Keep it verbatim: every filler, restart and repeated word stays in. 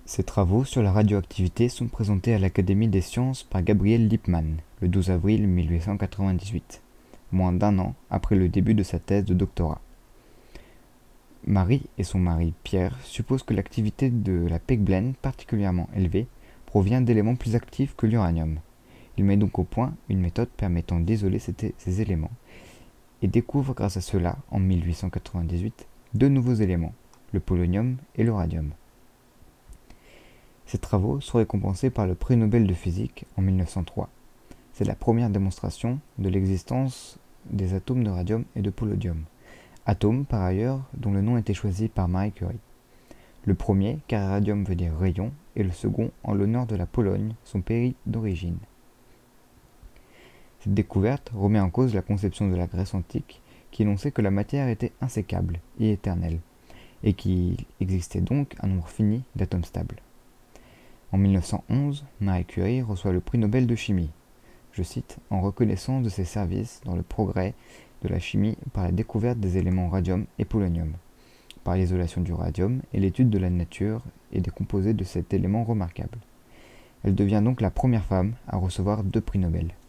Ses travaux sur la radioactivité sont présentés à l'Académie des sciences par Gabriel Lippmann le douze avril mille huit cent quatre-vingt-dix-huit, moins d'un an après le début de sa thèse de doctorat. Marie et son mari Pierre supposent que l'activité de la pegblende, particulièrement élevée, provient d'éléments plus actifs que l'uranium. Il met donc au point une méthode permettant d'isoler ces éléments et découvre grâce à cela, en mille huit cent quatre-vingt-dix-huit, deux nouveaux éléments, le polonium et le radium. Ces travaux sont récompensés par le prix Nobel de physique en mille neuf cent trois. C'est la première démonstration de l'existence des atomes de radium et de polonium. Atomes, par ailleurs, dont le nom a été choisi par Marie Curie. Le premier, car radium veut dire rayon, et le second en l'honneur de la Pologne, son pays d'origine. Cette découverte remet en cause la conception de la Grèce antique, qui énonçait que la matière était insécable et éternelle, et qu'il existait donc un nombre fini d'atomes stables. En mille neuf cent onze, Marie Curie reçoit le prix Nobel de chimie, je cite, en reconnaissance de ses services dans le progrès de la chimie par la découverte des éléments radium et polonium, par l'isolation du radium et l'étude de la nature et des composés de cet élément remarquable. Elle devient donc la première femme à recevoir deux prix Nobel.